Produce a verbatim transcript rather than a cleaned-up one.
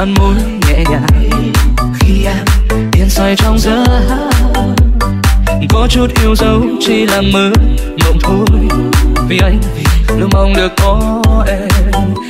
làn môi nhẹ nhàng khi em yên say trong giấc. Có chút yêu dấu chỉ là mơ mộng thôi, vì anh luôn mong được có em